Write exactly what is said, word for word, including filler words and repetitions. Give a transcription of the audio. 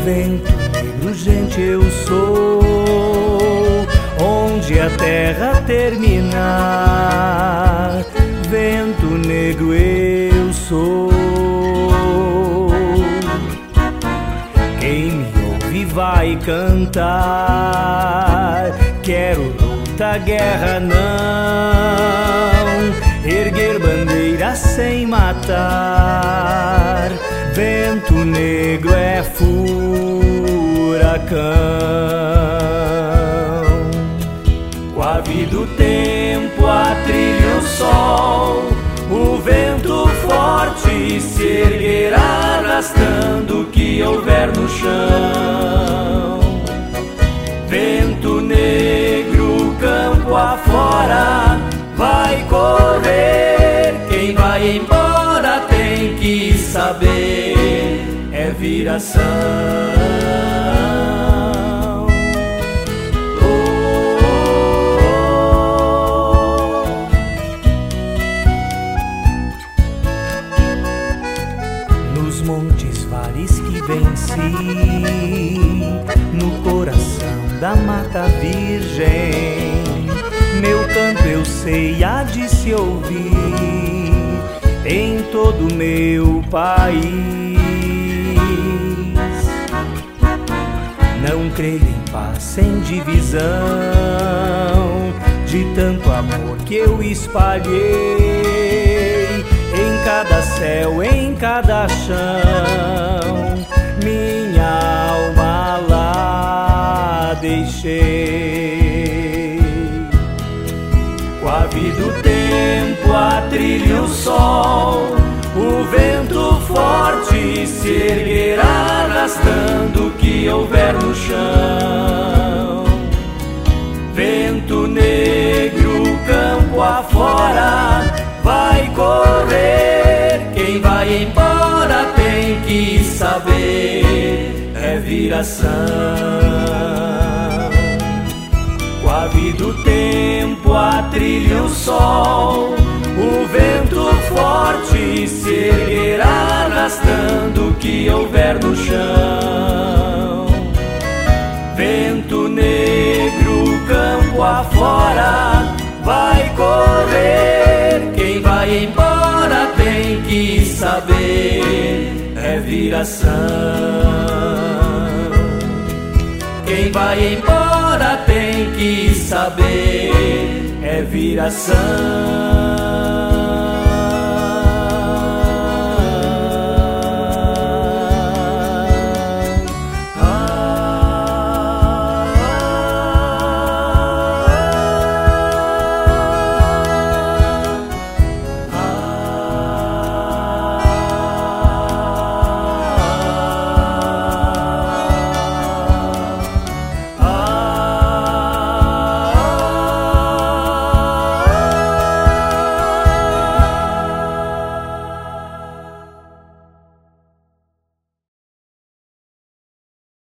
Vento negro, gente, eu sou, onde a terra terminar. Vento negro, eu sou. Quem me ouve vai cantar. Quero luta, guerra não, erguer bandeira sem matar. Vento negro é furacão. Com a vida o tempo, a trilha o sol, o vento forte se erguerá, arrastando o que houver no chão. Vento negro, campo afora, vai correr. Quem vai embora tem que saber, é viração. Oh, oh, oh. Nos montes, vales que venci, no coração da mata virgem, meu canto eu sei há de se ouvir em todo o meu país. Não creio em paz sem divisão, de tanto amor que eu espalhei em cada céu, em cada chão. Minha alma lá deixei. Com a vida o tempo, a trilha o sol, o vento forte se erguerá, arrastando o que houver no chão. Vento negro, campo afora, vai correr. Quem vai embora tem que saber, é viração. Com a vida o tempo, a trilha o sol, o vento forte se erguerá, arrastando o que houver no chão. Vento negro, campo afora, vai correr. Quem vai embora tem que saber, é viração. Quem vai embora tem que saber, é viração.